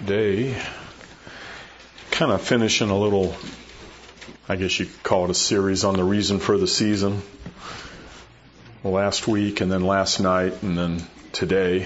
today, kind of finishing a little, I guess you could call it a series on the reason for the season. Last week and then last night and then today.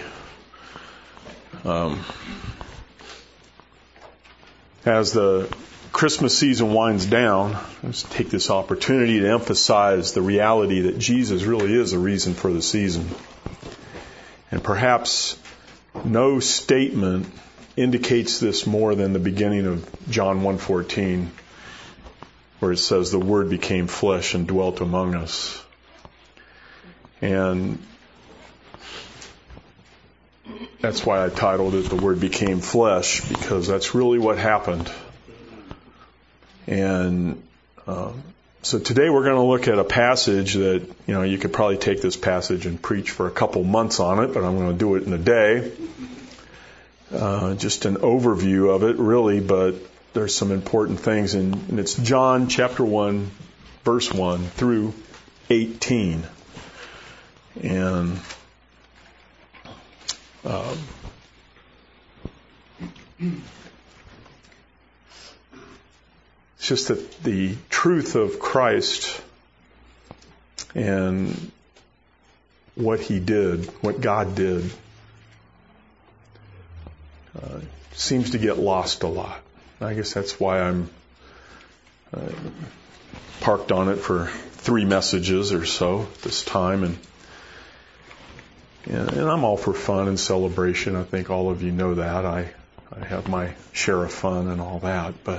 As the Christmas season winds down, let's take this opportunity to emphasize the reality that Jesus really is a reason for the season. And perhaps no statement indicates this more than the beginning of John 1:14, where it says, "The Word became flesh and dwelt among us." And that's why I titled it "The Word Became Flesh," because that's really what happened. And so today we're going to look at a passage that, you could probably take this passage and preach for a couple months on it, but I'm going to do it in a day. Just an overview of it, really, but there's some important things. And it's John chapter 1, verse 1 through 18. And it's just that the truth of Christ and what He did, what God did, seems to get lost a lot. I guess that's why I'm parked on it for 3 messages or so this time. And I'm all for fun and celebration. I think all of you know that. I have my share of fun and all that. But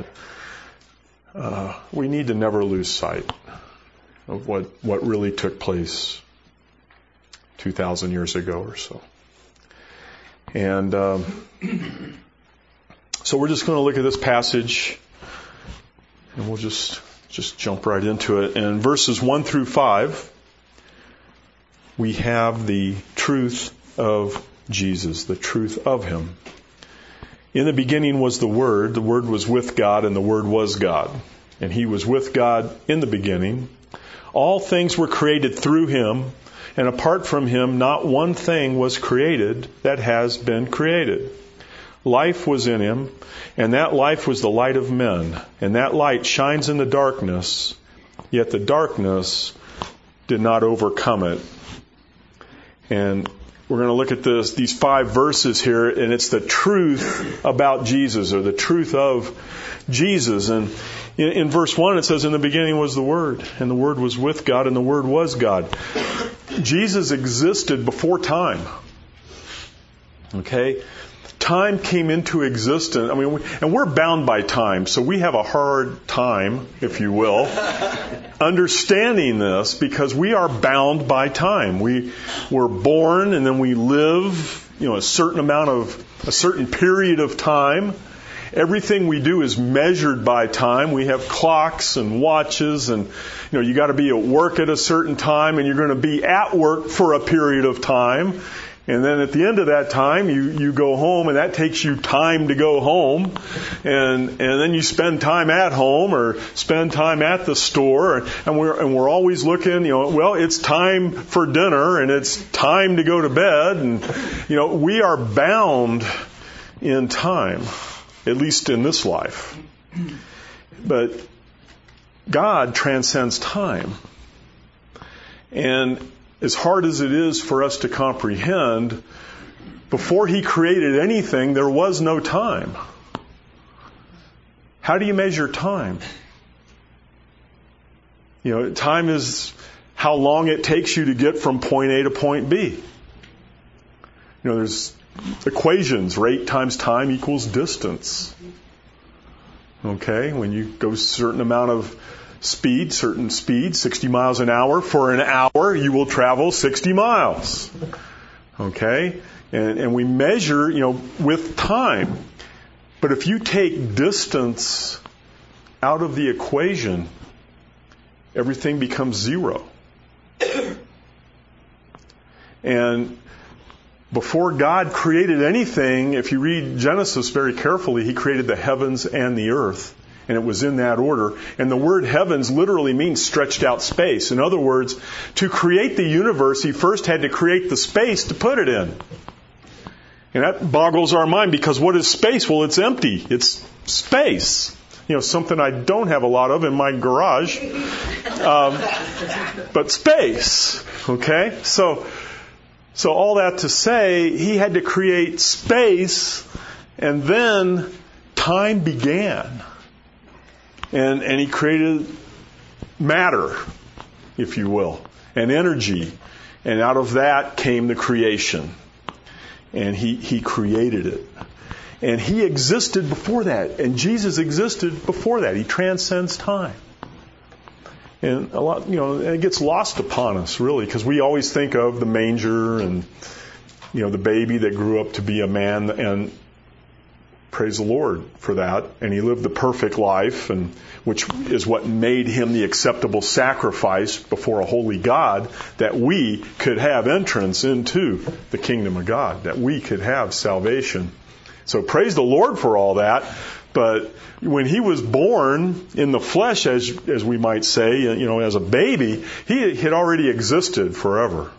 we need to never lose sight of what really took place 2,000 years ago or so. And so we're just going to look at this passage, and we'll just jump right into it. And verses 1 through 5, we have the truth of Jesus, the truth of Him. In the beginning was the Word was with God, and the Word was God. And He was with God in the beginning. All things were created through Him, and apart from Him, not one thing was created that has been created. Life was in Him, and that life was the light of men. And that light shines in the darkness, yet the darkness did not overcome it. And we're going to look at these 5 verses here, and it's the truth about Jesus, or the truth of Jesus. And in verse 1 it says, "In the beginning was the Word, and the Word was with God, and the Word was God." Jesus existed before time. Okay? Time came into existence. And we're bound by time, so we have a hard time, if you will, understanding this, because we are bound by time. We're born, and then we live, a certain period of time. Everything we do is measured by time. We have clocks and watches, and you got to be at work at a certain time, and you're going to be at work for a period of time. And then at the end of that time, you go home, and that takes you time to go home. And then you spend time at home or spend time at the store. And we're always looking, it's time for dinner and it's time to go to bed. And, we are bound in time, at least in this life. But God transcends time. And as hard as it is for us to comprehend, before He created anything, there was no time. How do you measure time? Time is how long it takes you to get from point A to point B. There's equations. Rate times time equals distance. Okay? When you go a certain amount of certain speed, 60 miles an hour. For an hour, you will travel 60 miles. Okay? And we measure, with time. But if you take distance out of the equation, everything becomes zero. And before God created anything, if you read Genesis very carefully, He created the heavens and the earth. And it was in that order. And the word heavens literally means stretched out space. In other words, to create the universe, He first had to create the space to put it in. And that boggles our mind, because what is space? Well, it's empty. It's space. Something I don't have a lot of in my garage. But space. Okay? So all that to say, he had to create space, and then time began. And he created matter, if you will, and energy. And out of that came the creation. And he created it. And he existed before that. And Jesus existed before that. He transcends time. And a lot, it gets lost upon us, really, because we always think of the manger and, the baby that grew up to be a man, and praise the Lord for that. And he lived the perfect life, and which is what made him the acceptable sacrifice before a holy God, that we could have entrance into the kingdom of God, that we could have salvation. So praise the Lord for all that. But when he was born in the flesh, as we might say, as a baby, he had already existed forever.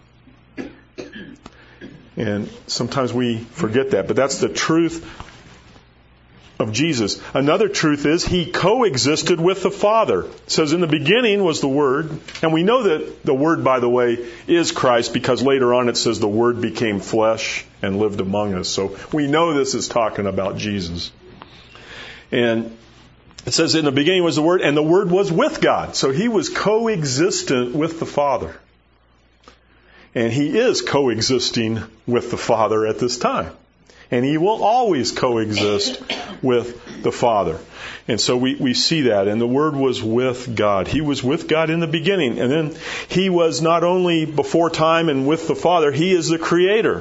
And sometimes we forget that, but that's the truth of Jesus. Another truth is he coexisted with the Father. It says in the beginning was the Word, and we know that the Word, by the way, is Christ, because later on it says the Word became flesh and lived among us. So we know this is talking about Jesus. And it says in the beginning was the Word, and the Word was with God. So he was coexistent with the Father. And he is coexisting with the Father at this time. And he will always coexist with the Father. And so we see that. And the Word was with God. He was with God in the beginning. And then he was not only before time and with the Father, he is the Creator.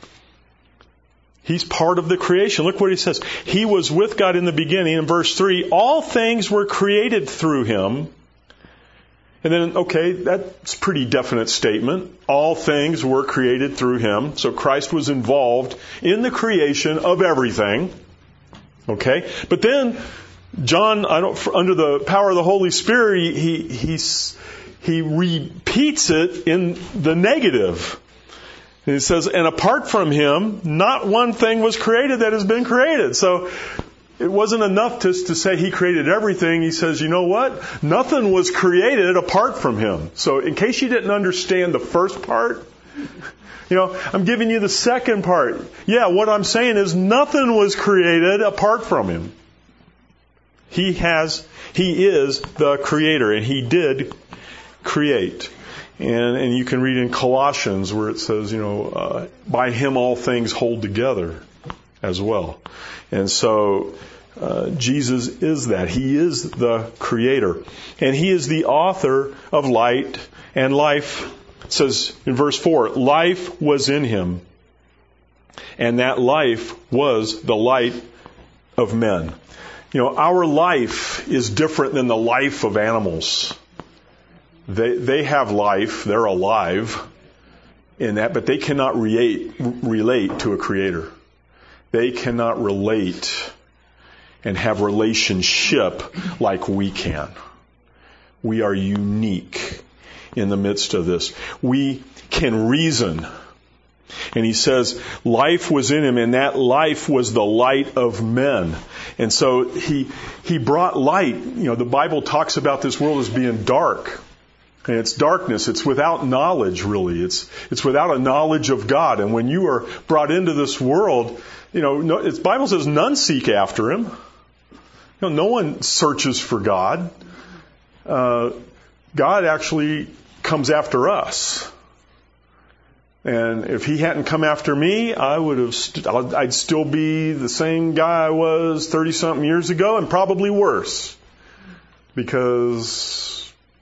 He's part of the creation. Look what he says. He was with God in the beginning. In verse 3, all things were created through him. And then, okay, that's a pretty definite statement. All things were created through him. So Christ was involved in the creation of everything. Okay? But then, John, under the power of the Holy Spirit, he repeats it in the negative. And he says, and apart from him, not one thing was created that has been created. So it wasn't enough to say he created everything. He says, you know what? Nothing was created apart from him. So in case you didn't understand the first part, I'm giving you the second part. Yeah, what I'm saying is nothing was created apart from him. He is the Creator, and he did create. And you can read in Colossians where it says, by him all things hold together as well. And so Jesus is that. He is the Creator. And he is the author of light and life. It says in verse 4, life was in him, and that life was the light of men. Our life is different than the life of animals. They have life, they're alive in that, but they cannot relate to a Creator. They cannot relate and have relationship like we can. We are unique in the midst of this. We can reason. And he says, life was in him, and that life was the light of men. And so he brought light. The Bible talks about this world as being dark. And it's darkness. It's without knowledge, really. It's without a knowledge of God. And when you are brought into this world, the Bible says none seek after him. No one searches for God. God actually comes after us. And if he hadn't come after me, I'd still be the same guy I was 30-something years ago, and probably worse. Because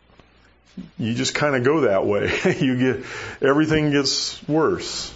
you just kind of go that way. Everything gets worse.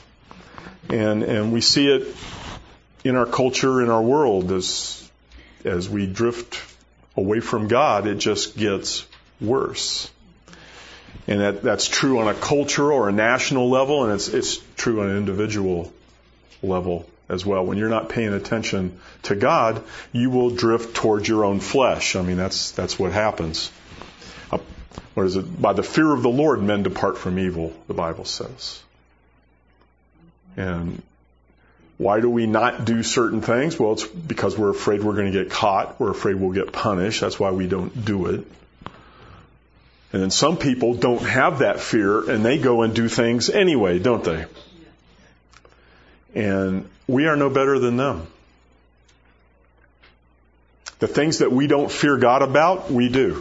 And we see it in our culture, in our world, as we drift away from God, it just gets worse. And that's true on a cultural or a national level, and it's true on an individual level as well. When you're not paying attention to God, you will drift towards your own flesh. That's what happens. What is it? By the fear of the Lord, men depart from evil, the Bible says. And Why do we not do certain things? Well, it's because we're afraid we're going to get caught. We're afraid we'll get punished. That's why we don't do it. And then some people don't have that fear, and they go and do things anyway, don't they? And we are no better than them. The things that we don't fear God about, we do.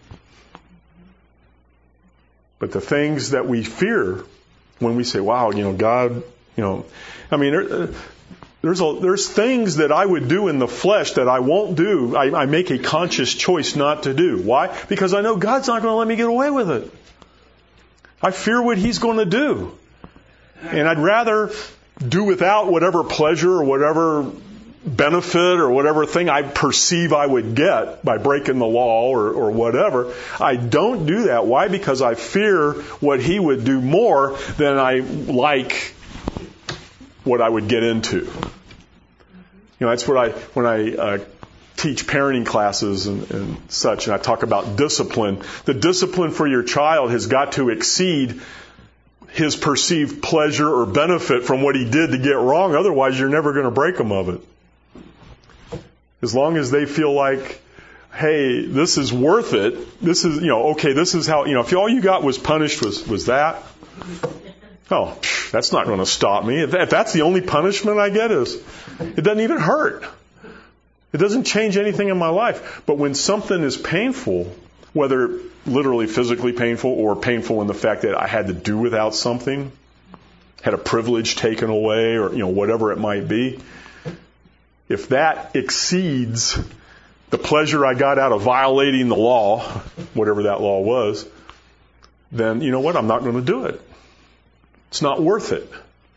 But the things that we fear, when we say, wow, God, I mean, there's things that I would do in the flesh that I won't do. I make a conscious choice not to do. Why? Because I know God's not going to let me get away with it. I fear what He's going to do. And I'd rather do without whatever pleasure or whatever benefit or whatever thing I perceive I would get by breaking the law or whatever. I don't do that. Why? Because I fear what He would do more than I like what I would get into. That's what when I teach parenting classes and such, and I talk about discipline. The discipline for your child has got to exceed his perceived pleasure or benefit from what he did to get wrong. Otherwise, you're never going to break them of it. As long as they feel like, hey, this is worth it. This is, okay, this is how, if all you got was punished was that. Oh, that's not going to stop me. If that's the only punishment I get it doesn't even hurt. It doesn't change anything in my life. But when something is painful, whether literally physically painful or painful in the fact that I had to do without something, had a privilege taken away or, whatever it might be, if that exceeds the pleasure I got out of violating the law, whatever that law was, then you know what? I'm not going to do it. It's not worth it.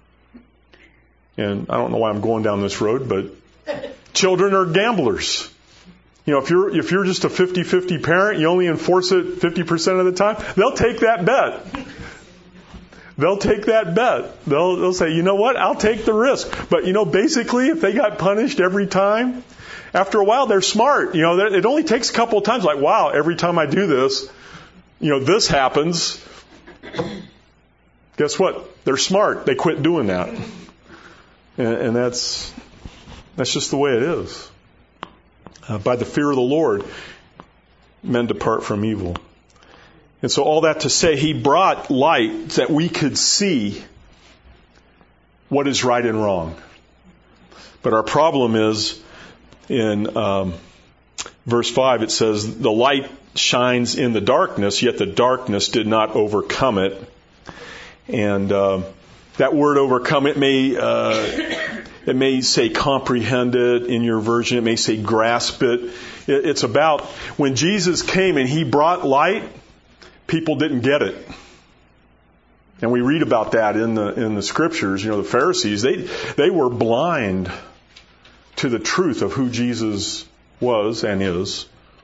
And I don't know why I'm going down this road, but children are gamblers. If you're just a 50-50 parent, you only enforce it 50% of the time, they'll take that bet. They'll take that bet. They'll say, you know what, I'll take the risk. But, basically, if they got punished every time, after a while, they're smart. It only takes a couple of times, like, wow, every time I do this, this happens. Guess what? They're smart. They quit doing that. And that's just the way it is. By the fear of the Lord, men depart from evil. And so all that to say, He brought light that we could see what is right and wrong. But our problem is, in verse 5, it says, the light shines in the darkness, yet the darkness did not overcome it. And that word overcome, it may say comprehend it in your version. It may say grasp it. It's about when Jesus came and He brought light, people didn't get it. And we read about that in the scriptures. The Pharisees, they were blind to the truth of who Jesus was and is.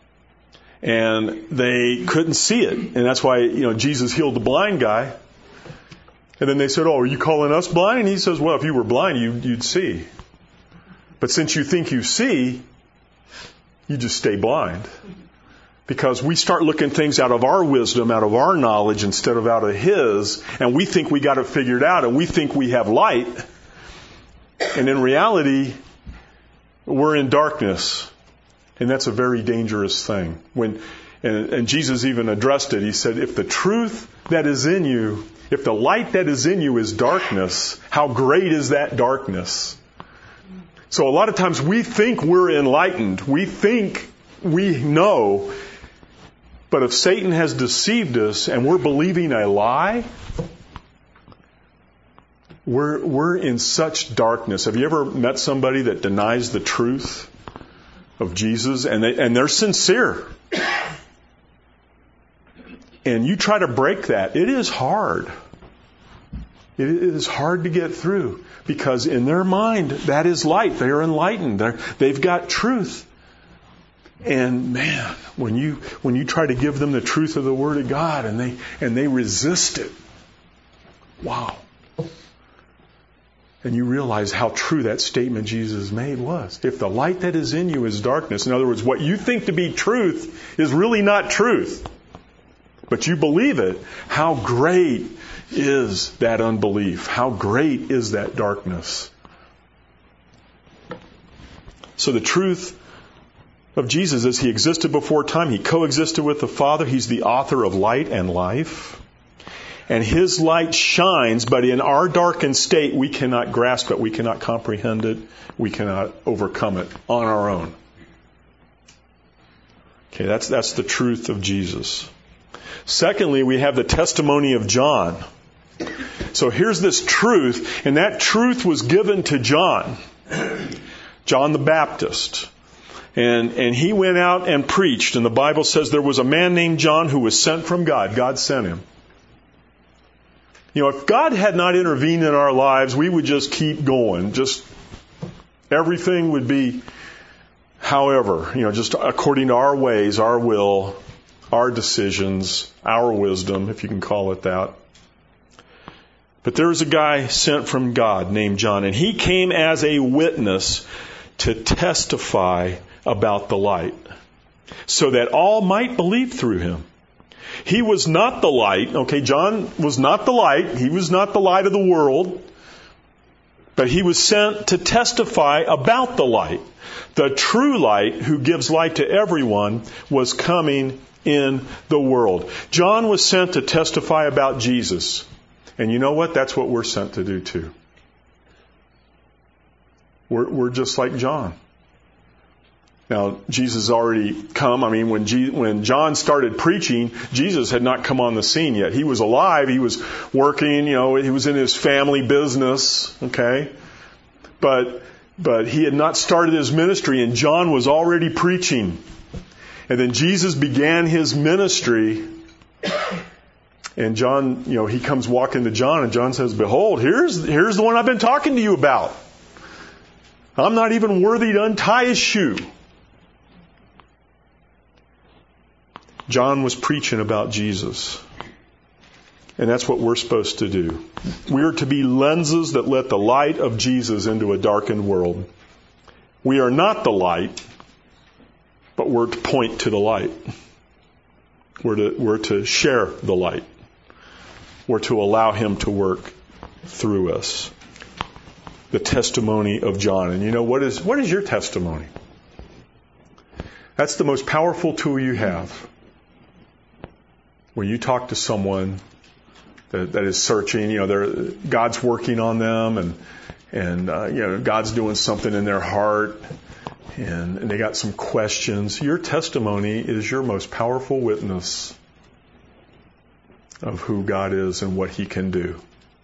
And they couldn't see it. And that's why, Jesus healed the blind guy. And then they said, oh, are you calling us blind? And He says, well, if you were blind, you'd see. But since you think you see, you just stay blind. Because we start looking things out of our wisdom, out of our knowledge, instead of out of His. And we think we got it figured out, and we think we have light. And in reality, we're in darkness. And that's a very dangerous thing. And Jesus even addressed it. He said, if the truth that is in you, if the light that is in you is darkness, how great is that darkness? So a lot of times we think we're enlightened. We think we know. But if Satan has deceived us and we're believing a lie, we're in such darkness. Have you ever met somebody that denies the truth of Jesus and they're sincere? And you try to break that. It is hard. It is hard to get through because in their mind, that is light. They are enlightened. They've got truth. And man, when you try to give them the truth of the Word of God and they resist it, wow. And you realize how true that statement Jesus made was. If the light that is in you is darkness, in other words, what you think to be truth is really not truth, but you believe it, how great is that unbelief? How great is that darkness? So the truth of Jesus is He existed before time. He coexisted with the Father. He's the author of light and life. And His light shines, but in our darkened state, we cannot grasp it. We cannot comprehend it. We cannot overcome it on our own. Okay, that's the truth of Jesus. Secondly, we have the testimony of John. So here's this truth, and that truth was given to John the Baptist. And he went out and preached, and the Bible says there was a man named John who was sent from God. God sent him. If God had not intervened in our lives, we would just keep going. Just everything would be however, just according to our ways, our will, our decisions, our wisdom, if you can call it that. But there was a guy sent from God named John, and he came as a witness to testify about the light, so that all might believe through him. He was not the light. Okay, John was not the light. He was not the light of the world. But he was sent to testify about the light. The true light, who gives light to everyone, was coming in the world. John was sent to testify about Jesus. And you know what? That's what we're sent to do too. We're just like John. Now, Jesus already come. When John started preaching, Jesus had not come on the scene yet. He was alive. He was working. He was in his family business. Okay, but he had not started his ministry, and John was already preaching. And then Jesus began his ministry, and John, he comes walking to John, and John says, "Behold, here's the one I've been talking to you about. I'm not even worthy to untie his shoe." John was preaching about Jesus. And that's what we're supposed to do. We are to be lenses that let the light of Jesus into a darkened world. We are not the light, but we're to point to the light. We're to share the light. We're to allow Him to work through us. The testimony of John. And what is your testimony? That's the most powerful tool you have. When you talk to someone that is searching, God's working on them, and God's doing something in their heart, and they got some questions. Your testimony is your most powerful witness of who God is and what He can do.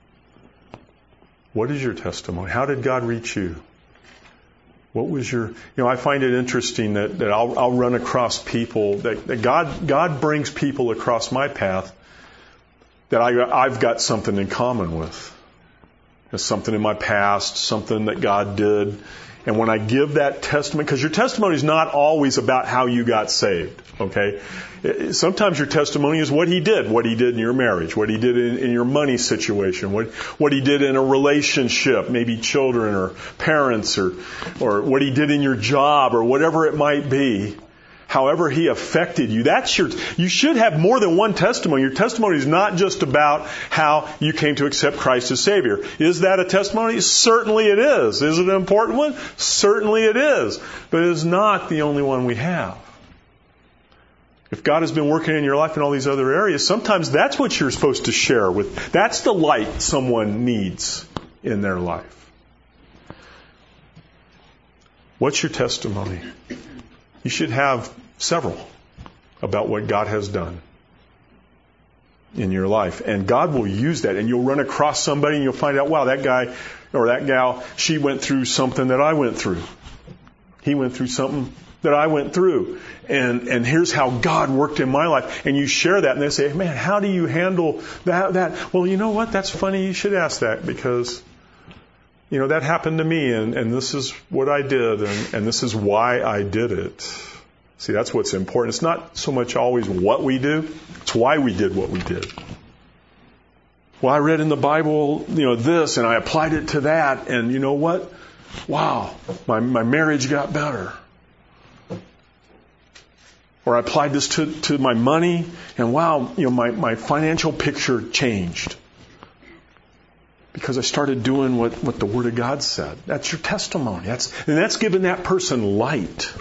What is your testimony? How did God reach you? What was your... I find it interesting that I'll run across people, that God brings people across my path that I've got something in common with. There's something in my past, something that God did. And when I give that testimony, because your testimony is not always about how you got saved, okay? Sometimes your testimony is what He did in your marriage, what He did in your money situation, what He did in a relationship, maybe children or parents, or what He did in your job, or whatever it might be. However He affected you, you should have more than one testimony. Your testimony is not just about how you came to accept Christ as Savior. Is that a testimony? Certainly it is. Is it an important one? Certainly it is. But it is not the only one we have. If God has been working in your life in all these other areas, sometimes that's what you're supposed to share with. That's the light someone needs in their life. What's your testimony? You should have several about what God has done in your life. And God will use that. And you'll run across somebody and you'll find out, wow, that guy or that gal, she went through something that I went through. He went through something that I went through. And here's how God worked in my life. And you share that and they say, man, how do you handle that? Well, you know what? That's funny. You should ask that because... that happened to me, and this is what I did, and this is why I did it. See, that's what's important. It's not so much always what we do, it's why we did what we did. Well, I read in the Bible, this, and I applied it to that, and you know what? Wow, my marriage got better. Or I applied this to my money, and wow, my financial picture changed. Because I started doing what the Word of God said. That's your testimony. That's giving that person light.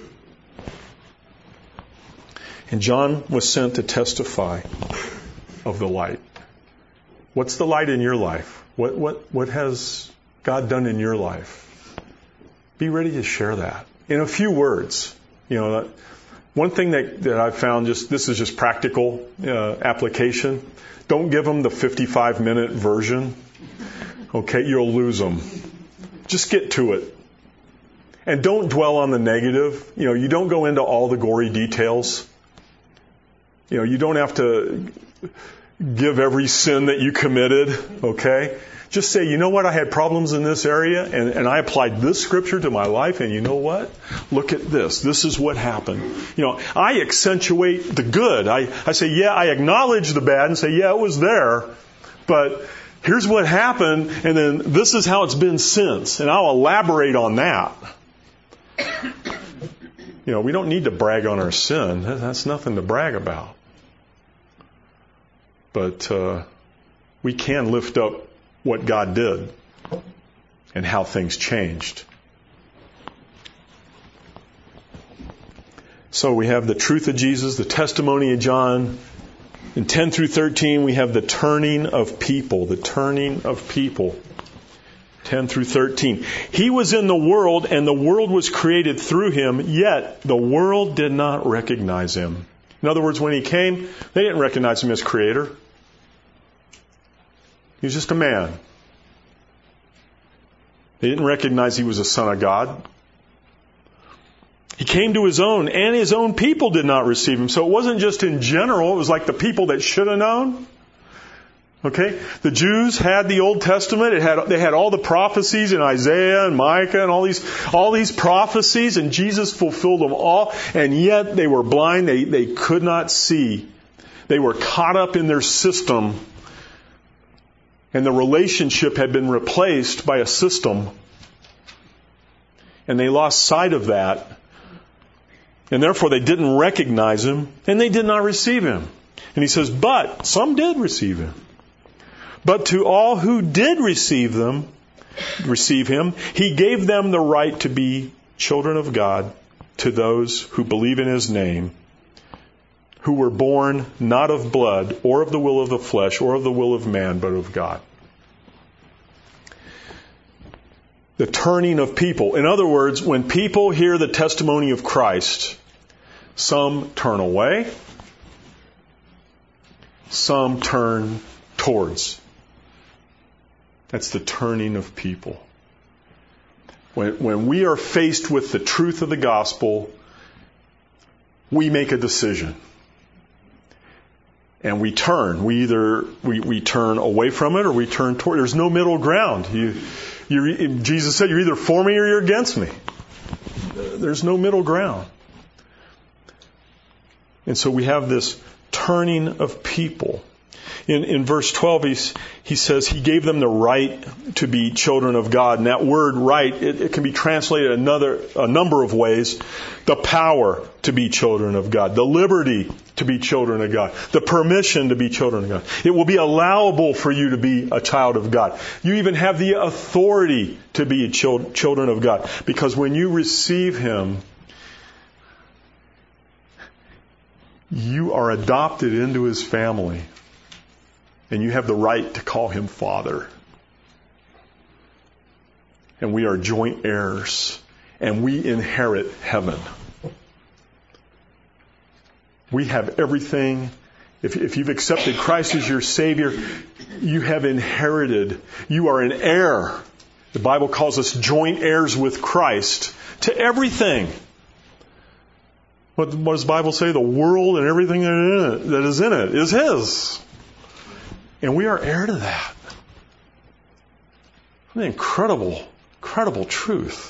And John was sent to testify of the light. What's the light in your life? What has God done in your life? Be ready to share that. In a few words. One thing that I've found, this is just practical application. Don't give them the 55-minute version. Okay, you'll lose them. Just get to it. And don't dwell on the negative. You don't go into all the gory details. You don't have to give every sin that you committed, okay? Just say, you know what, I had problems in this area, and I applied this scripture to my life, and you know what? Look at this. This is what happened. I accentuate the good. I say, yeah, I acknowledge the bad and say, yeah, it was there, but here's what happened, and then this is how it's been since, and I'll elaborate on that. We don't need to brag on our sin. That's nothing to brag about. But we can lift up what God did and how things changed. So we have the truth of Jesus, the testimony of John. In 10 through 13, we have the turning of people. The turning of people. 10 through 13. He was in the world, and the world was created through him, yet the world did not recognize him. In other words, when he came, they didn't recognize him as creator. He was just a man. They didn't recognize he was a son of God. He came to his own, and his own people did not receive him. So it wasn't just in general. It was like the people that should have known. Okay? The Jews had the Old Testament. They had all the prophecies in Isaiah and Micah and all these prophecies, and Jesus fulfilled them all, and yet they were blind. They could not see. They were caught up in their system. And the relationship had been replaced by a system. And they lost sight of that. And therefore they didn't recognize him. And they did not receive him. And he says, but some did receive him. But to all who did receive him, he gave them the right to be children of God, to those who believe in his name, who were born not of blood, or of the will of the flesh, or of the will of man, but of God. The turning of people. In other words, when people hear the testimony of Christ, some turn away, some turn towards. That's the turning of people. When we are faced with the truth of the gospel, we make a decision. And we turn. We turn away from it or we turn toward. There's no middle ground. Jesus said, you're either for me or you're against me. There's no middle ground. And so we have this turning of people. In verse 12, he says he gave them the right to be children of God. And that word right, it can be translated a number of ways. The power to be children of God. The liberty to be children of God. The permission to be children of God. It will be allowable for you to be a child of God. You even have the authority to be children of God. Because when you receive him, you are adopted into his family. And you have the right to call him Father. And we are joint heirs. And we inherit heaven. We have everything. If you've accepted Christ as your Savior, you have inherited. You are an heir. The Bible calls us joint heirs with Christ to everything. What does the Bible say? The world and everything that is in it is his. And we are heir to that. An incredible, incredible truth.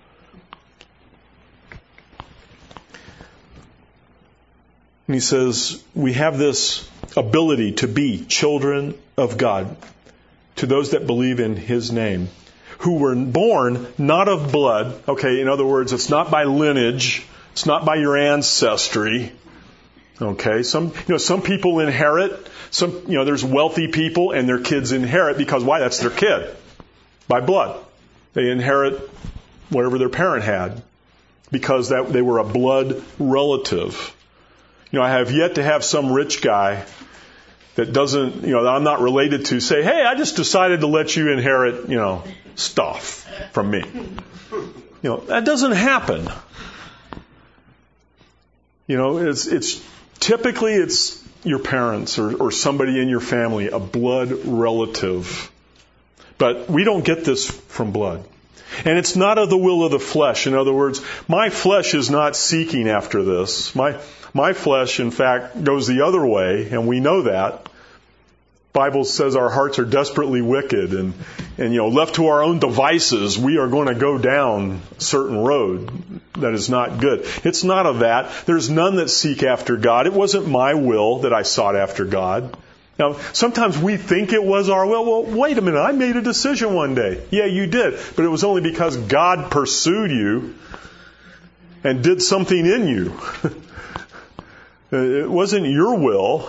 And he says, we have this ability to be children of God to those that believe in his name, who were born not of blood. Okay, in other words, it's not by lineage. It's not by your ancestry. Okay, some people inherit. There's wealthy people and their kids inherit because why? That's their kid by blood. They inherit whatever their parent had because they were a blood relative. I have yet to have some rich guy that doesn't, that I'm not related to say, hey, I just decided to let you inherit, stuff from me. That doesn't happen. It's typically it's your parents or somebody in your family, a blood relative. But we don't get this from blood. And it's not of the will of the flesh. In other words, my flesh is not seeking after this. My flesh, in fact, goes the other way, and we know that. Bible says our hearts are desperately wicked, and left to our own devices, we are going to go down a certain road that is not good. It's not of that. There's none that seek after God. It wasn't my will that I sought after God. Now, sometimes we think it was our will. Well, wait a minute. I made a decision one day. Yeah, you did. But it was only because God pursued you and did something in you. It wasn't your will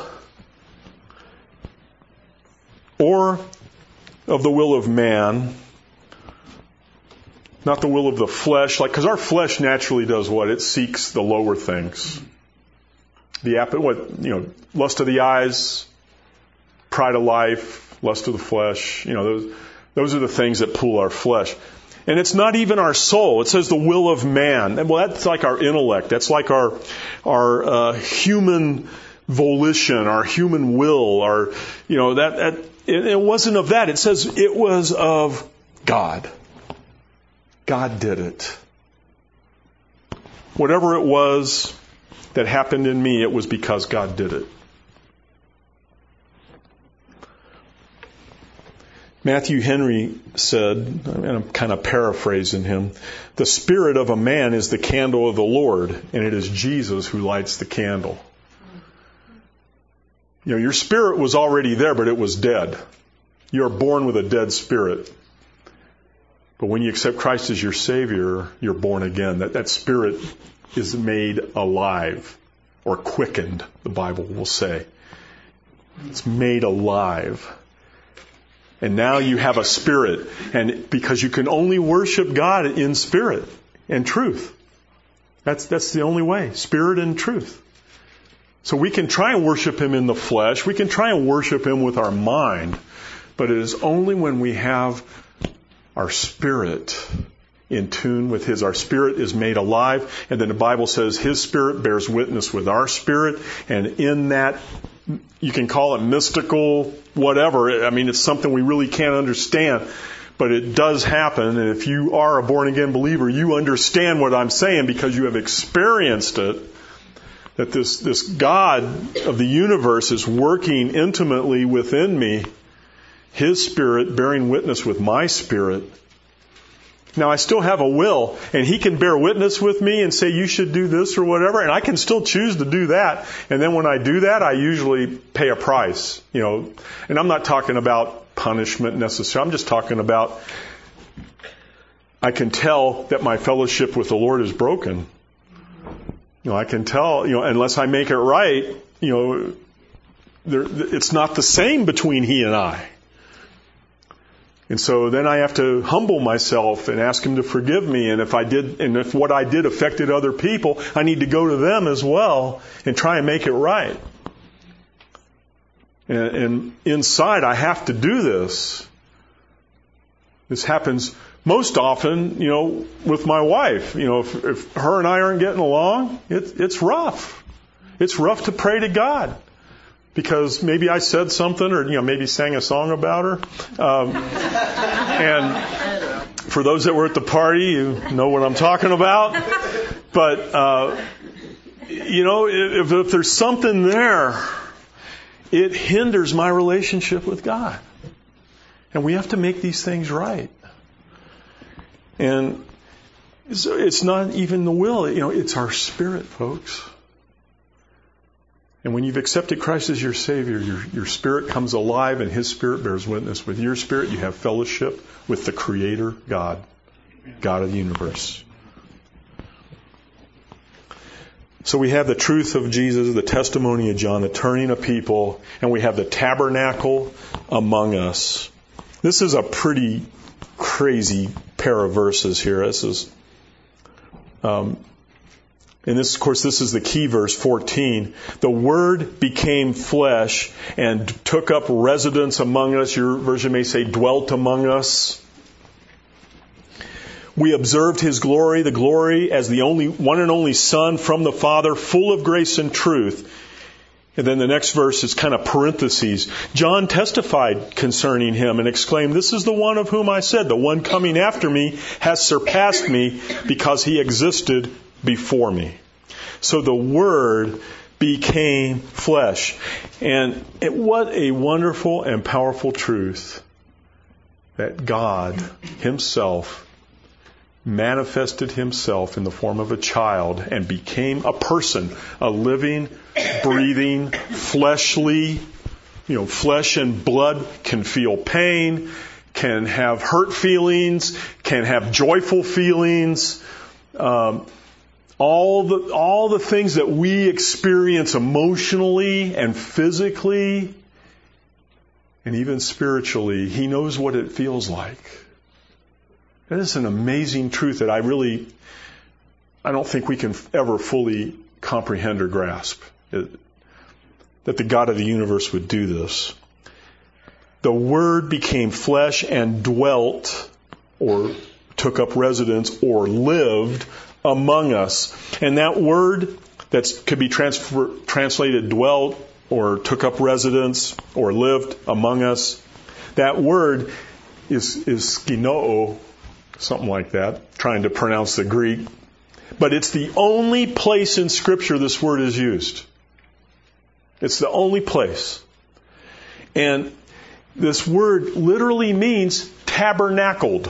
or of the will of man, not the will of the flesh. Because our flesh naturally does what? It seeks the lower things. Lust of the eyes, pride of life, lust of the flesh. Those are the things that pull our flesh. And it's not even our soul. It says the will of man. And that's like our intellect. That's like our human volition, our human will. It wasn't of that. It says it was of God. God did it. Whatever it was that happened in me, it was because God did it. Matthew Henry said, and I'm kind of paraphrasing him, the spirit of a man is the candle of the Lord, and it is Jesus who lights the candle. Your spirit was already there, but it was dead. You're born with a dead spirit. But when you accept Christ as your Savior, you're born again. That spirit is made alive, or quickened, the Bible will say. It's made alive. And now you have a spirit, and because you can only worship God in spirit and truth. That's the only way, spirit and truth. So we can try and worship Him in the flesh, we can try and worship Him with our mind, but it is only when we have our spirit in tune with His. Our spirit is made alive, and then the Bible says His Spirit bears witness with our spirit, and in that, you can call it mystical, whatever. I mean, it's something we really can't understand, but it does happen. And if you are a born-again believer, you understand what I'm saying because you have experienced it, that this God of the universe is working intimately within me, His Spirit bearing witness with my spirit. Now, I still have a will, and He can bear witness with me and say, you should do this or whatever, and I can still choose to do that. And then when I do that, I usually pay a price, And I'm not talking about punishment necessarily. I'm just talking about I can tell that my fellowship with the Lord is broken. I can tell, unless I make it right, it's not the same between He and I. And so then I have to humble myself and ask Him to forgive me. And if what I did affected other people, I need to go to them as well and try and make it right. And inside, I have to do this. This happens most often, with my wife. If her and I aren't getting along, it's rough. It's rough to pray to God. Because maybe I said something or, maybe sang a song about her. And for those that were at the party, you know what I'm talking about. But, if there's something there, it hinders my relationship with God. And we have to make these things right. And so it's not even the will, it's our spirit, folks. And when you've accepted Christ as your Savior, your spirit comes alive and His Spirit bears witness. With your spirit, you have fellowship with the Creator God, God of the universe. So we have the truth of Jesus, the testimony of John, the turning of people, and we have the tabernacle among us. This is a pretty crazy pair of verses here. This is, and this, of course, this is the key verse, 14. The Word became flesh and took up residence among us. Your version may say dwelt among us. We observed His glory, the glory as the only one and only Son from the Father, full of grace and truth. And then the next verse is kind of parentheses. John testified concerning Him and exclaimed, "This is the one of whom I said, the one coming after me has surpassed me because He existed before me." So the Word became flesh. And what a wonderful and powerful truth that God Himself manifested Himself in the form of a child and became a person, a living, breathing, fleshly, flesh and blood, can feel pain, can have hurt feelings, can have joyful feelings, all the things that we experience emotionally and physically and even spiritually. He knows what it feels like. That is an amazing truth that I don't think we can ever fully comprehend or grasp. That the God of the universe would do this. The Word became flesh and dwelt, or took up residence, or lived among us. And that word that could be translated dwelt, or took up residence, or lived among us, that word is skinoo, something like that, trying to pronounce the Greek. But it's the only place in Scripture this word is used. It's the only place. And this word literally means tabernacled.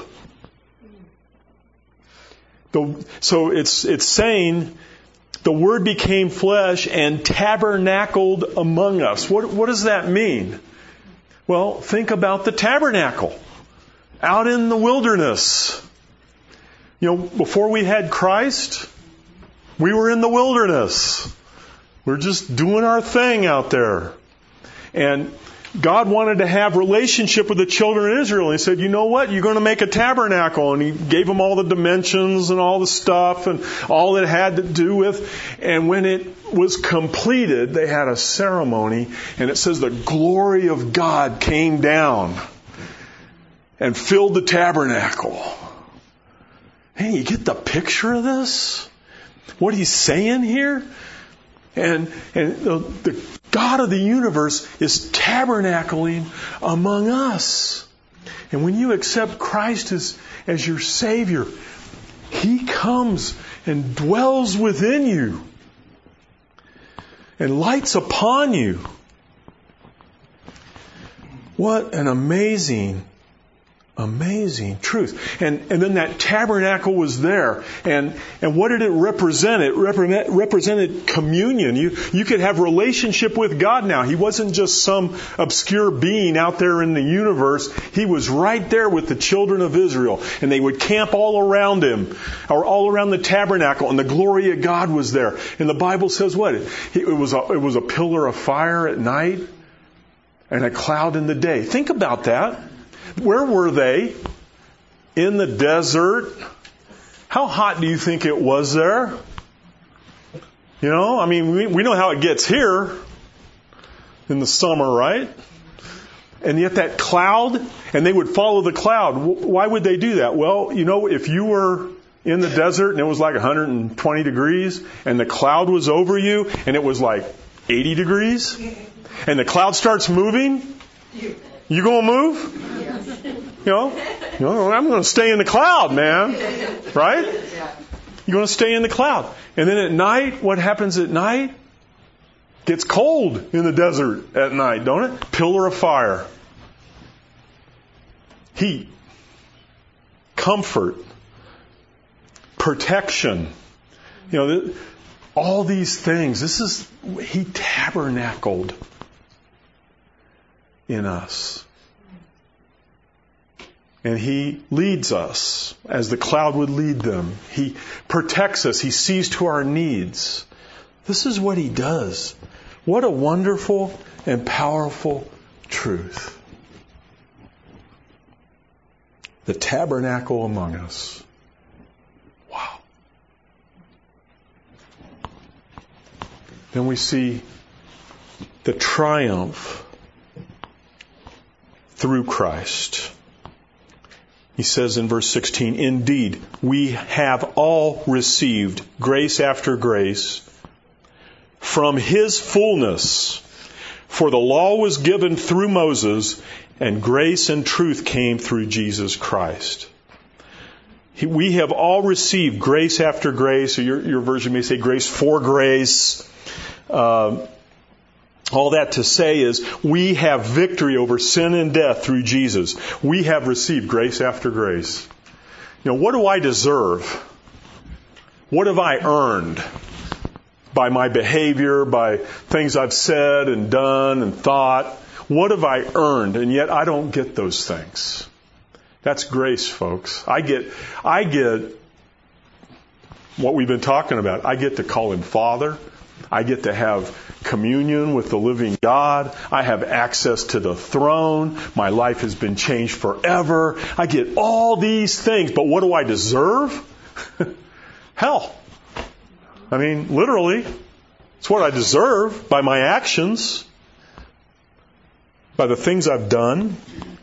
So it's saying the Word became flesh and tabernacled among us. What does that mean? Well, think about the tabernacle. Out in the wilderness. Before we had Christ, we were in the wilderness. We're just doing our thing out there. And God wanted to have relationship with the children of Israel. And He said, you know what? You're going to make a tabernacle. And He gave them all the dimensions and all the stuff and all it had to do with. And when it was completed, they had a ceremony. And it says the glory of God came down and filled the tabernacle. Hey, you get the picture of this? What He's saying here? And the God of the universe is tabernacling among us. And when you accept Christ as your Savior, He comes and dwells within you and lights upon you. What an amazing truth. And then that tabernacle was there. And what did it represent? It represented communion. You could have relationship with God now. He wasn't just some obscure being out there in the universe. He was right there with the children of Israel. And they would camp all around Him, or all around the tabernacle, and the glory of God was there. And the Bible says what? It was a pillar of fire at night and a cloud in the day. Think about that. Where were they? In the desert. How hot do you think it was there? We know how it gets here in the summer, right? And yet that cloud, and they would follow the cloud. Why would they do that? Well, if you were in the desert and it was like 120 degrees and the cloud was over you and it was like 80 degrees and the cloud starts moving, you gonna move? I'm going to stay in the cloud, man. Right? You're going to stay in the cloud. And then at night, what happens at night? Gets cold in the desert at night, don't it? Pillar of fire. Heat. Comfort. Protection. All these things. He tabernacled in us. And He leads us as the cloud would lead them. He protects us. He sees to our needs. This is what He does. What a wonderful and powerful truth. The tabernacle among us. Wow. Then we see the triumph through Christ. He says in verse 16, indeed, we have all received grace after grace from His fullness. For the law was given through Moses, and grace and truth came through Jesus Christ. We have all received grace after grace, or your version may say grace for grace. All that to say is we have victory over sin and death through Jesus. We have received grace after grace. You know, what do I deserve? What have I earned? By my behavior, by things I've said and done and thought. What have I earned? And yet I don't get those things. That's grace, folks. I get what we've been talking about. I get to call Him Father. I get to have communion with the living God. I have access to the throne. My life has been changed forever. I get all these things. But what do I deserve? Hell. I mean, literally, it's what I deserve by my actions, by the things I've done.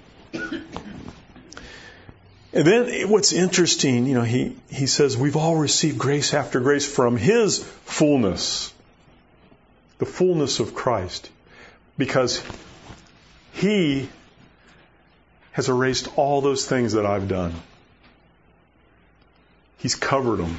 And then what's interesting, you know, he says we've all received grace after grace from His fullness, the fullness of Christ, because He has erased all those things that I've done. He's covered them.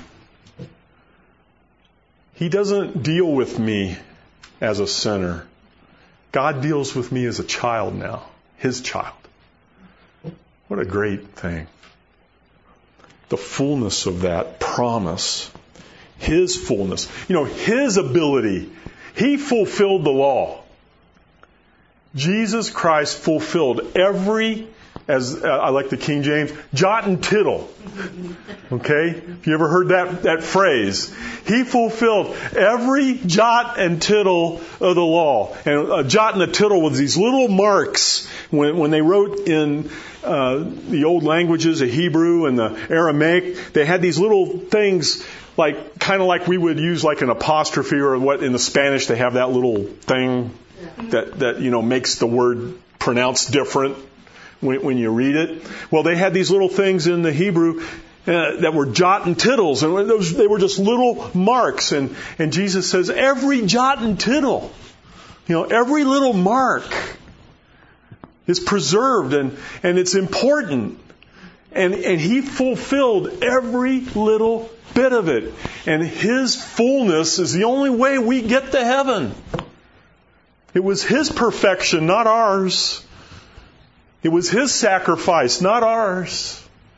He doesn't deal with me as a sinner. God deals with me as a child now. His child. What a great thing. The fullness of that promise. His fullness. You know, His ability. He fulfilled the law. Jesus Christ fulfilled every, as I like the King James, jot and tittle. Okay? Have you ever heard that phrase? He fulfilled every jot and tittle of the law. And a jot and a tittle was these little marks when they wrote in the old languages, the Hebrew and the Aramaic. They had these little things kind of like we would use like an apostrophe, or what in the Spanish they have that little thing that makes the word pronounced different when you read it. Well, they had these little things in the Hebrew that were jot and tittles, and they were just little marks. And Jesus says every jot and tittle, every little mark is preserved, and it's important. And He fulfilled every little bit of it. And His fullness is the only way we get to heaven. It was His perfection, not ours. It was His sacrifice, not ours.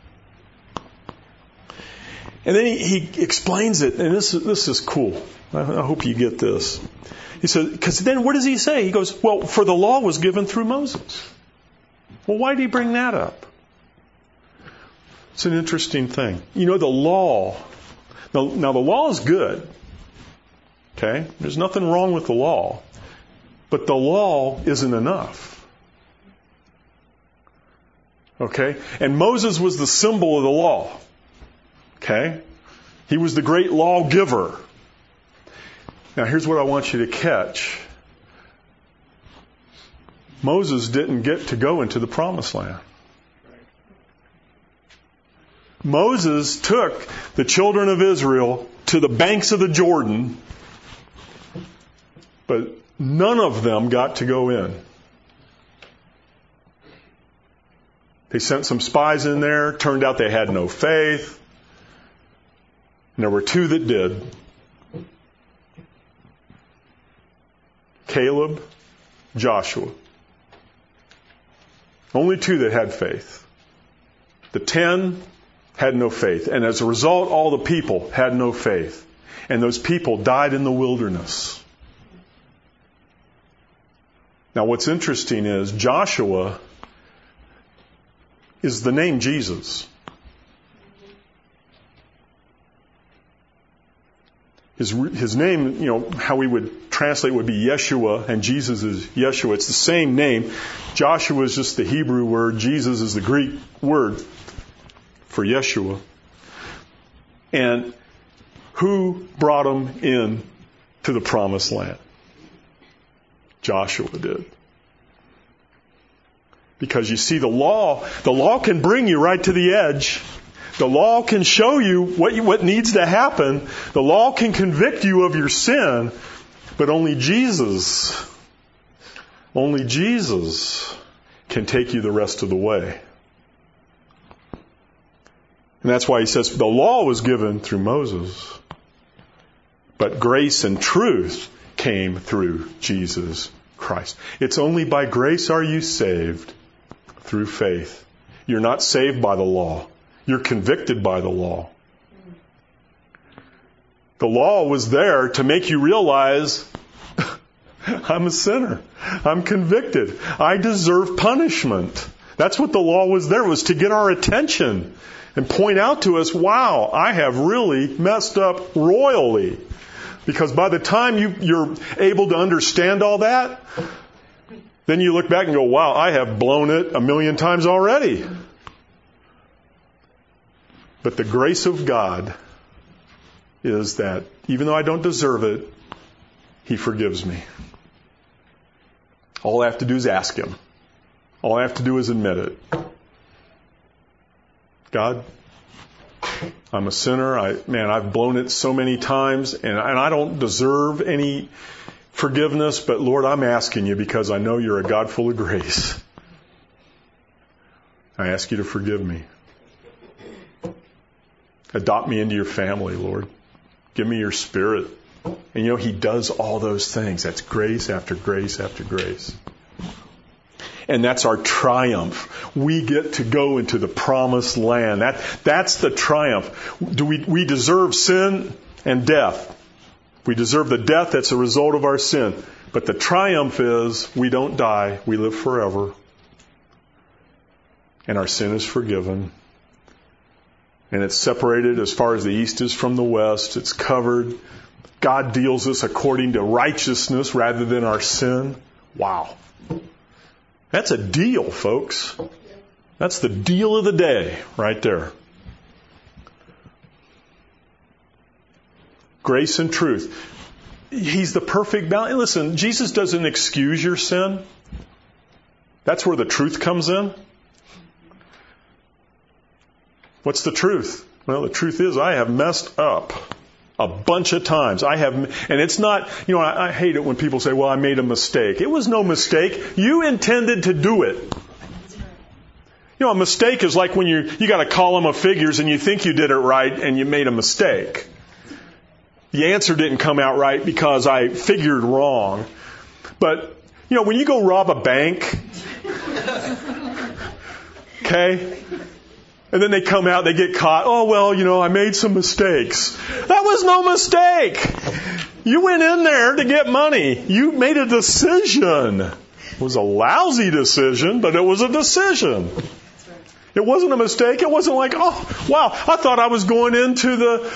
And then he explains it, and this is cool. I hope you get this. He says, because then what does he say? He goes, well, for the law was given through Moses. Well, why did he bring that up? It's an interesting thing. The law. Now the law is good. Okay? There's nothing wrong with the law. But the law isn't enough. Okay? And Moses was the symbol of the law. Okay? He was the great lawgiver. Now here's what I want you to catch. Moses didn't get to go into the promised land. Moses took the children of Israel to the banks of the Jordan, but none of them got to go in. They sent some spies in there. Turned out they had no faith. And there were two that did. Caleb, Joshua. Only two that had faith. The 10 had no faith. And as a result, all the people had no faith. And those people died in the wilderness. Now what's interesting is Joshua is the name Jesus. His name, how we would translate would be Yeshua, and Jesus is Yeshua. It's the same name. Joshua is just the Hebrew word. Jesus is the Greek word for Yeshua. And who brought him in to the promised land? Joshua did. Because you see, the law can bring you right to the edge. The law can show you what needs to happen. The law can convict you of your sin. But only Jesus can take you the rest of the way. And that's why he says the law was given through Moses. But grace and truth came through Jesus Christ. It's only by grace are you saved, through faith. You're not saved by the law. You're convicted by the law. The law was there to make you realize, I'm a sinner. I'm convicted. I deserve punishment. That's what the law was there, was to get our attention and point out to us, wow, I have really messed up royally. Because by the time you're able to understand all that, then you look back and go, wow, I have blown it 1,000,000 times already. But the grace of God is that even though I don't deserve it, He forgives me. All I have to do is ask Him. All I have to do is admit it. God, I'm a sinner. I've blown it so many times, and I don't deserve any forgiveness, but Lord, I'm asking you because I know you're a God full of grace. I ask you to forgive me. Adopt me into your family, Lord. Give me your Spirit. And He does all those things. That's grace after grace after grace. And that's our triumph. We get to go into the promised land. That's the triumph. We deserve sin and death. We deserve the death that's a result of our sin. But the triumph is we don't die. We live forever. And our sin is forgiven. And it's separated as far as the east is from the west. It's covered. God deals us according to righteousness rather than our sin. Wow. That's a deal, folks. That's the deal of the day right there. Grace and truth. He's the perfect balance. Listen, Jesus doesn't excuse your sin. That's where the truth comes in. What's the truth? Well, the truth is I have messed up a bunch of times. And it's not, I hate it when people say, well, I made a mistake. It was no mistake. You intended to do it. A mistake is like when you got a column of figures and you think you did it right and you made a mistake. The answer didn't come out right because I figured wrong. But, when you go rob a bank, okay? And then they come out, they get caught. Oh, well, I made some mistakes. That was no mistake. You went in there to get money. You made a decision. It was a lousy decision, but it was a decision. It wasn't a mistake. It wasn't like, oh, wow, I thought I was going into the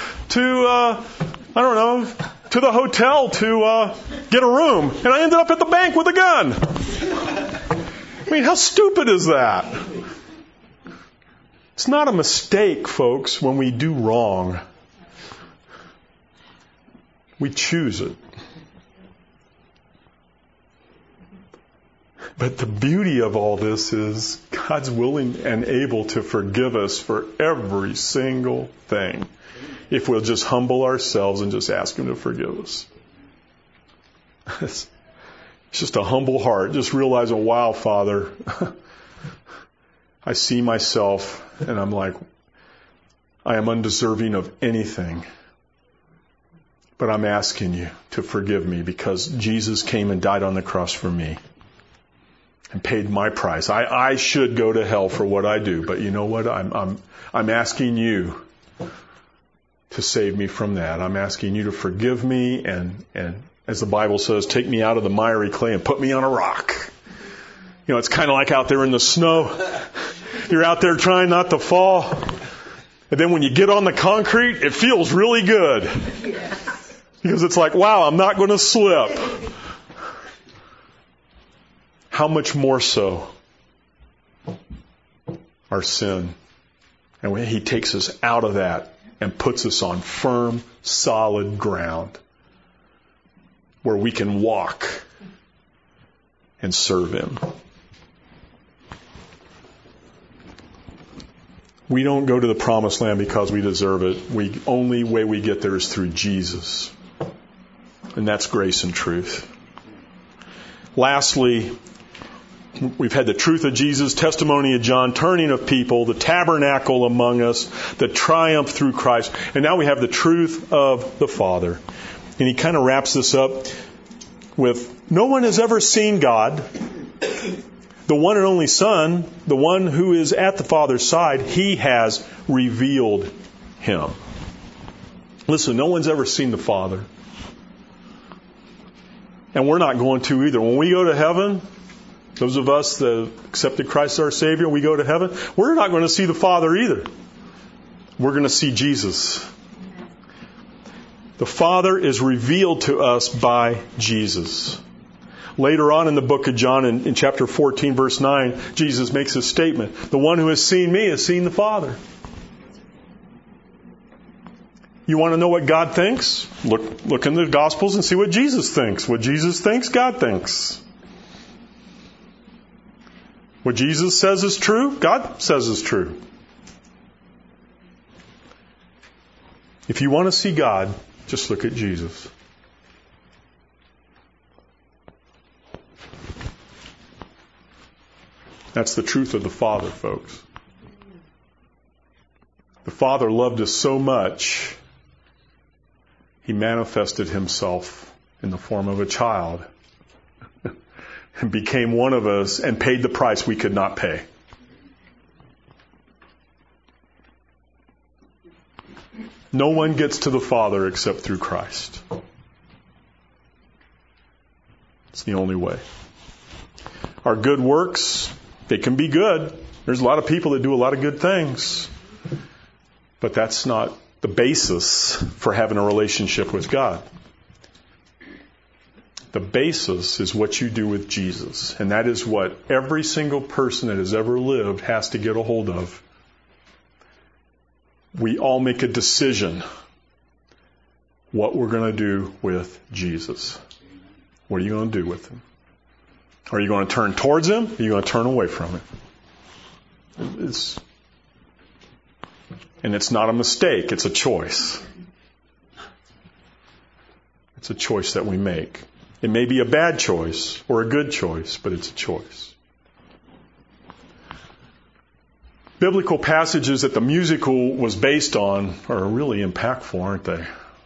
hotel to get a room. And I ended up at the bank with a gun. I mean, how stupid is that? It's not a mistake, folks, when we do wrong. We choose it. But the beauty of all this is God's willing and able to forgive us for every single thing if we'll just humble ourselves and just ask Him to forgive us. It's just a humble heart. Just realizing, wow, Father, I see myself and I'm like, I am undeserving of anything. But I'm asking you to forgive me because Jesus came and died on the cross for me and paid my price. I should go to hell for what I do, but you know what? I'm asking you to save me from that. I'm asking you to forgive me and as the Bible says, take me out of the miry clay and put me on a rock. It's kind of like out there in the snow. You're out there trying not to fall. And then when you get on the concrete, it feels really good. Because it's like, wow, I'm not going to slip. How much more so our sin? And when He takes us out of that and puts us on firm, solid ground where we can walk and serve Him. We don't go to the promised land because we deserve it. The only way we get there is through Jesus. And that's grace and truth. Lastly, we've had the truth of Jesus, testimony of John, turning of people, the tabernacle among us, the triumph through Christ. And now we have the truth of the Father. And he kind of wraps this up with, no one has ever seen God. The one and only Son, the one who is at the Father's side, He has revealed Him. Listen, no one's ever seen the Father. And we're not going to either. When we go to heaven, those of us that accepted Christ as our Savior, we go to heaven, we're not going to see the Father either. We're going to see Jesus. The Father is revealed to us by Jesus. Later on in the book of John, in chapter 14, verse 9, Jesus makes a statement. The one who has seen me has seen the Father. You want to know what God thinks? Look in the Gospels and see what Jesus thinks. What Jesus thinks, God thinks. What Jesus says is true, God says is true. If you want to see God, just look at Jesus. That's the truth of the Father, folks. The Father loved us so much, He manifested Himself in the form of a child and became one of us and paid the price we could not pay. No one gets to the Father except through Christ. It's the only way. Our good works, they can be good. There's a lot of people that do a lot of good things. But that's not the basis for having a relationship with God. The basis is what you do with Jesus. And that is what every single person that has ever lived has to get a hold of. We all make a decision what we're going to do with Jesus. What are you going to do with Him? Are you going to turn towards Him? Or are you going to turn away from Him? And it's not a mistake. It's a choice. It's a choice that we make. It may be a bad choice or a good choice, but it's a choice. Biblical passages that the musical was based on are really impactful, aren't they?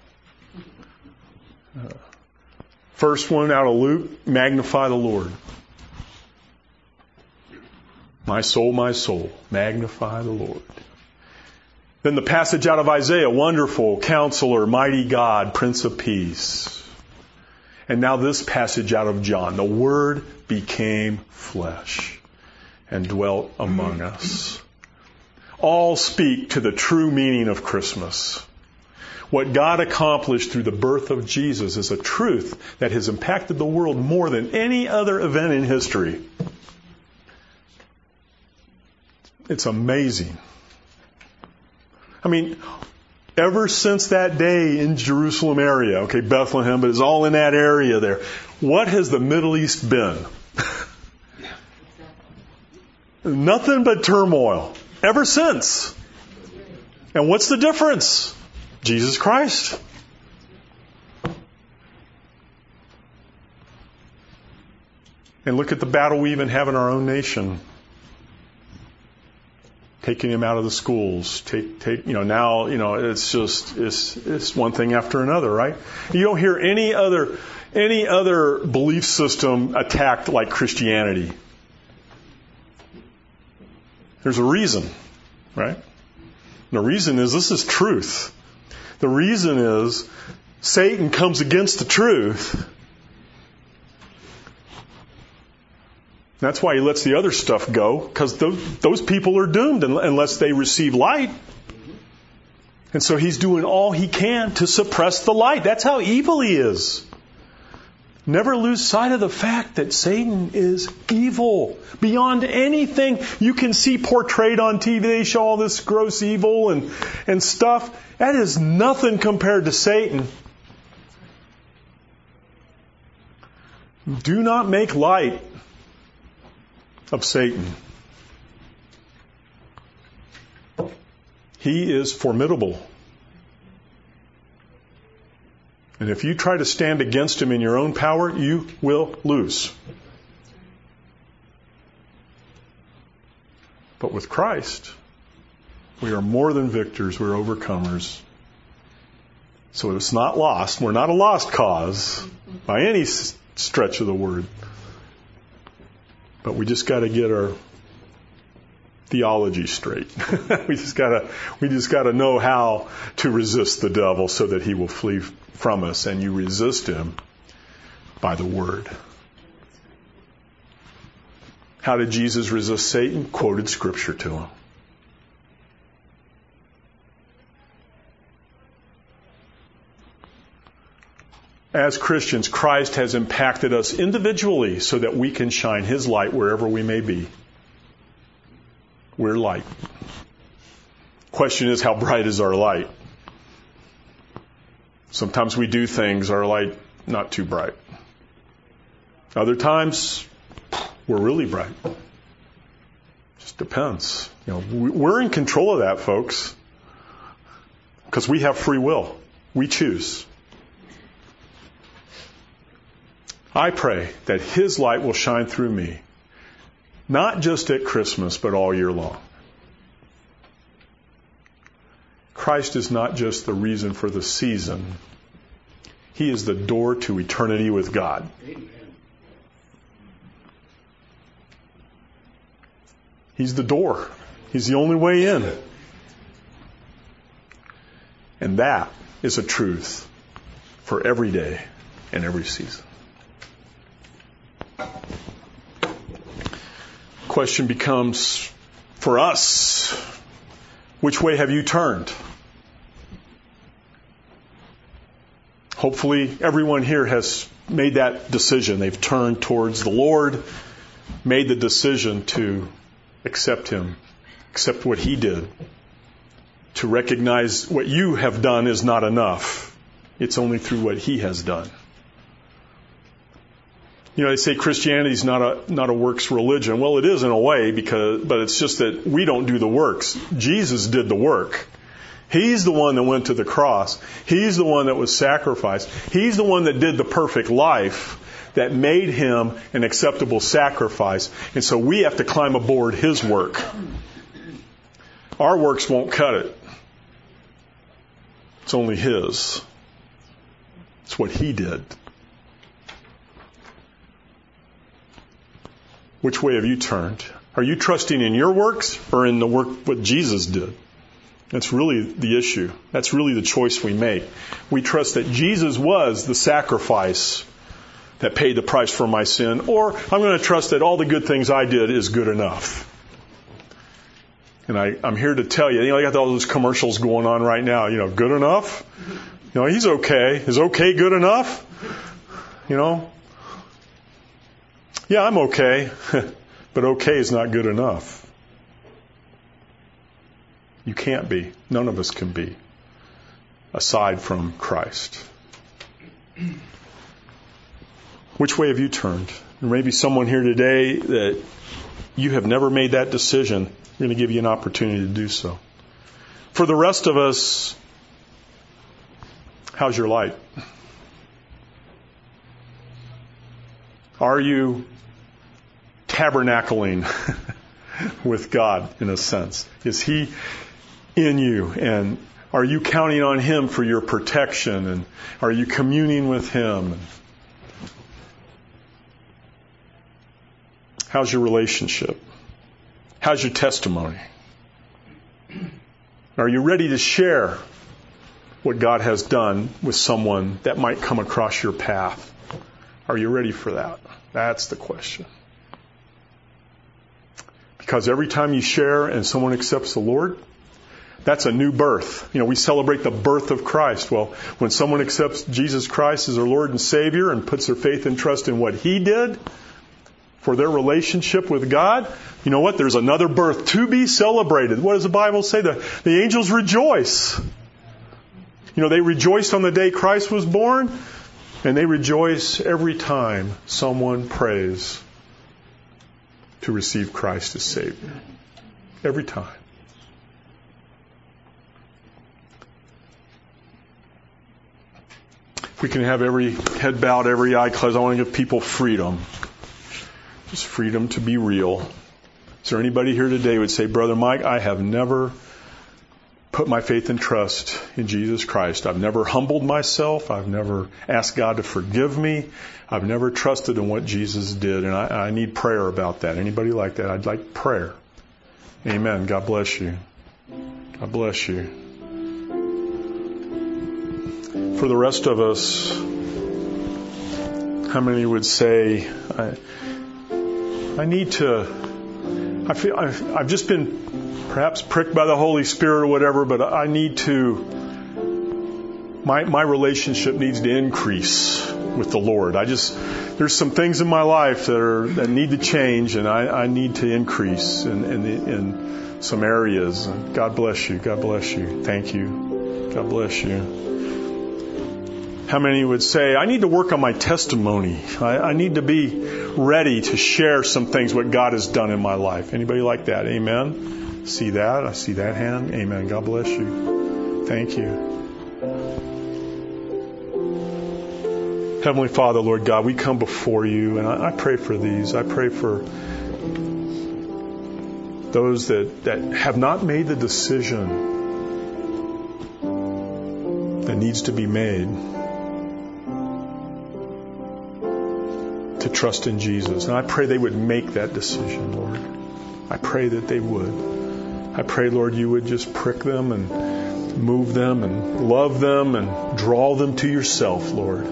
First one out of Luke, magnify the Lord. My soul, magnify the Lord. Then the passage out of Isaiah, wonderful Counselor, mighty God, Prince of Peace. And now this passage out of John, the Word became flesh and dwelt among us. All speak to the true meaning of Christmas. What God accomplished through the birth of Jesus is a truth that has impacted the world more than any other event in history. It's amazing. I mean, ever since that day in Jerusalem area, okay, Bethlehem, but it's all in that area there. What has the Middle East been? Nothing but turmoil. Ever since. And what's the difference? Jesus Christ. And look at the battle we even have in our own nation. Taking him out of the schools. Now, it's one thing after another, right? You don't hear any other belief system attacked like Christianity. There's a reason, right? And the reason is this is truth. The reason is Satan comes against the truth. That's why he lets the other stuff go, because those people are doomed unless they receive light. And so he's doing all he can to suppress the light. That's how evil he is. Never lose sight of the fact that Satan is evil beyond anything you can see portrayed on TV. They show all this gross evil and stuff. That is nothing compared to Satan. Do not make light of Satan. He is formidable. And if you try to stand against him in your own power, you will lose. But with Christ, we are more than victors. We're overcomers. So it's not lost. We're not a lost cause by any stretch of the word. But we just got to get our theology straight. we just got to know how to resist the devil so that he will flee from us, and you resist him by the word. How did Jesus resist Satan? Quoted Scripture to him. As Christians, Christ has impacted us individually so that we can shine His light wherever we may be. We're light. Question is, how bright is our light? Sometimes we do things, our light not too bright. Other times, we're really bright. Just depends. We're in control of that, folks, because we have free will. We choose. I pray that His light will shine through me, not just at Christmas, but all year long. Christ is not just the reason for the season. He is the door to eternity with God. Amen. He's the door. He's the only way in. And that is a truth for every day and every season. Question becomes, for us, which way have you turned? Hopefully everyone here has made that decision. They've turned towards the Lord, made the decision to accept Him, accept what He did, to recognize what you have done is not enough. It's only through what He has done. They say Christianity is not a works religion. Well, it is in a way, but it's just that we don't do the works. Jesus did the work. He's the one that went to the cross. He's the one that was sacrificed. He's the one that did the perfect life that made Him an acceptable sacrifice. And so we have to climb aboard His work. Our works won't cut it. It's only His. It's what He did. Which way have you turned? Are you trusting in your works or in the work what Jesus did? That's really the issue. That's really the choice we make. We trust that Jesus was the sacrifice that paid the price for my sin, or I'm going to trust that all the good things I did is good enough. And I'm here to tell you, I got all those commercials going on right now. Good enough? He's okay. Is okay good enough? Yeah, I'm okay. But okay is not good enough. You can't be. None of us can be. Aside from Christ. Which way have you turned? There may be someone here today that you have never made that decision. I'm going to give you an opportunity to do so. For the rest of us, how's your light? Are you tabernacling with God in a sense? Is He in you? And are you counting on Him for your protection? And are you communing with Him? How's your relationship? How's your testimony? Are you ready to share what God has done with someone that might come across your path? Are you ready for that? That's the question. Because every time you share and someone accepts the Lord, That's a new birth. We celebrate the birth of Christ. Well, when someone accepts Jesus Christ as their Lord and Savior and puts their faith and trust in what He did for their relationship with God, you know what? There's another birth to be celebrated. What does the Bible say? The angels rejoice. They rejoiced on the day Christ was born, and they rejoice every time someone prays to receive Christ as Savior. Every time. If we can have every head bowed, every eye closed, I want to give people freedom. Just freedom to be real. Is there anybody here today who would say, Brother Mike, I have never put my faith and trust in Jesus Christ. I've never humbled myself. I've never asked God to forgive me. I've never trusted in what Jesus did, and I need prayer about that. Anybody like that? I'd like prayer. Amen. God bless you. God bless you. For the rest of us, how many would say, I've just been perhaps pricked by the Holy Spirit or whatever, but I need to, my relationship needs to increase with the Lord. There's some things in my life that need to change, and I need to increase in some areas. And God bless you. God bless you. Thank you. God bless you. How many would say, I need to work on my testimony. I need to be ready to share some things, what God has done in my life. Anybody like that? Amen. See that? I see that hand. Amen. God bless you. Thank you. Heavenly Father, Lord God, we come before you, and I pray for these. I pray for those that have not made the decision that needs to be made to trust in Jesus. And I pray they would make that decision, Lord. I pray that they would. I pray, Lord, you would just prick them and move them and love them and draw them to yourself, Lord.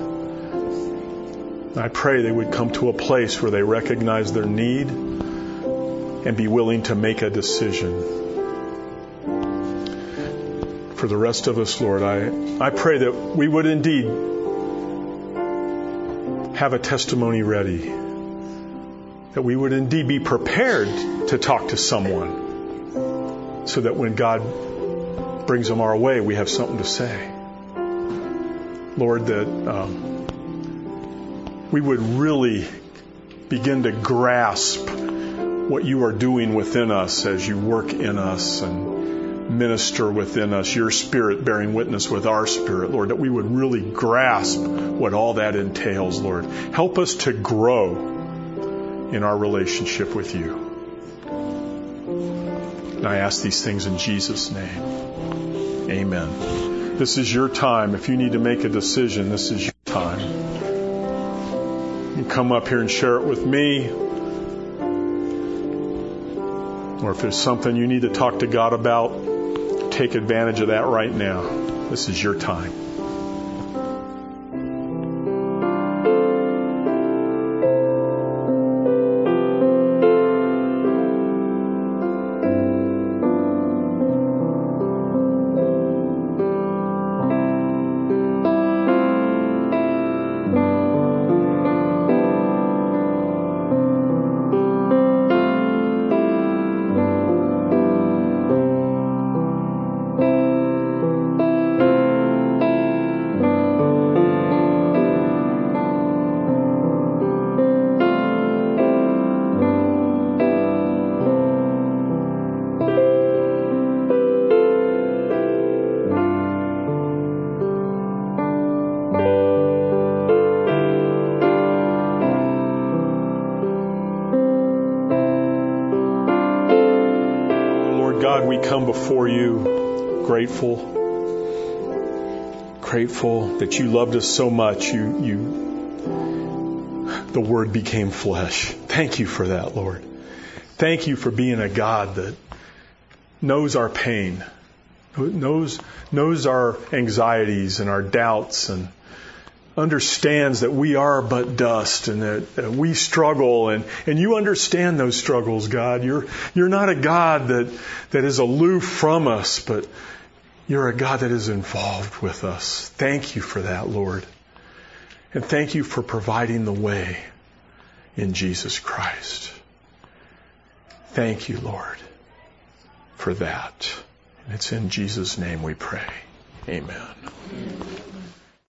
I pray they would come to a place where they recognize their need and be willing to make a decision. For the rest of us, Lord, I pray that we would indeed have a testimony ready. That we would indeed be prepared to talk to someone so that when God brings them our way, we have something to say. Lord, that we would really begin to grasp what you are doing within us as you work in us and minister within us, your Spirit bearing witness with our spirit, Lord, that we would really grasp what all that entails, Lord. Help us to grow in our relationship with you. And I ask these things in Jesus' name. Amen. This is your time. If you need to make a decision, this is your time. You come up here and share it with me. Or if there's something you need to talk to God about, take advantage of that right now. This is your time. Come before you grateful that you loved us so much. The Word became flesh. Thank you for that, Lord. Thank you for being a God that knows our pain, knows our anxieties and our doubts, and understands that we are but dust and that we struggle, and you understand those struggles, God. You're not a God that is aloof from us, but you're a God that is involved with us. Thank you for that, Lord. And thank you for providing the way in Jesus Christ. Thank you, Lord, for that. And it's in Jesus' name we pray. Amen.